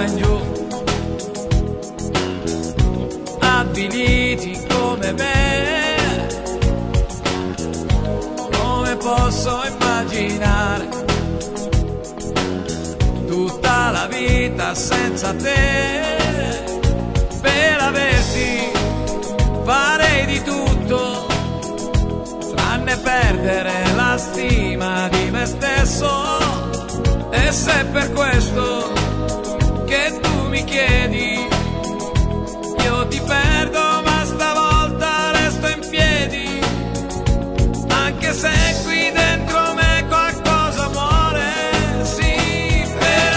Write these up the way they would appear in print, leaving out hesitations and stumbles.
in giù, avviliti come me, come posso immaginare tutta la vita senza te? Per averti farei di tutto, tranne perdere la stima di me stesso. E se è per questo che tu mi chiedi, io ti perdo, ma stavolta resto in piedi, anche se qui dentro me qualcosa muore. Sì, per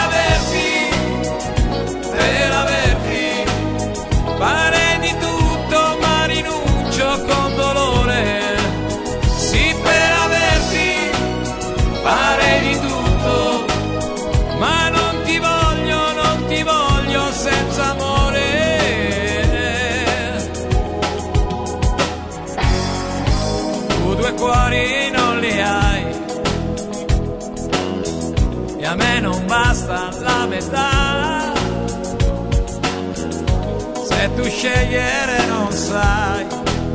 averti farei di tutto, ma rinuncio con dolore. Sì, per averti farei di tutto, ma non ti voglio senza amore. Tu due cuori non li hai, e a me non basta la metà. Se tu scegliere non sai,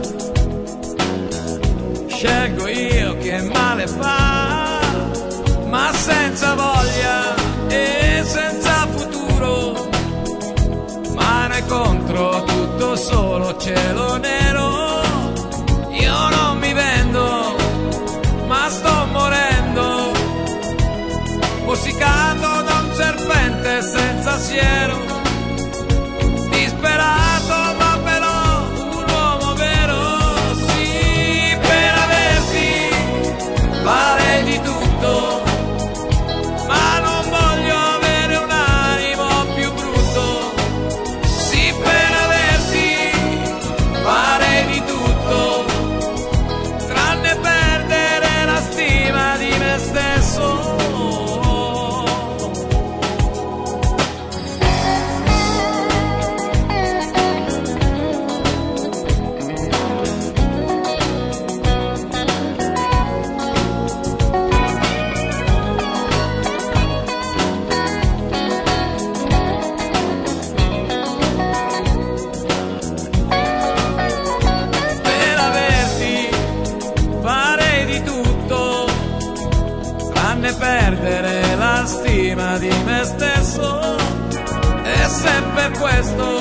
scelgo io che male fa, ma senza voglia e senza futuro, mano e contro tutto solo cielo nero. Io non mi vendo, ma sto morendo, mosicando da un serpente senza siero, disperato ma però un uomo vero. Sì, per averti farei di tutto, ma non voglio avere un animo più brutto. Sì, per averti farei di tutto, tranne perdere la stima di me stesso. Perdere la stima di me stesso, e se per questo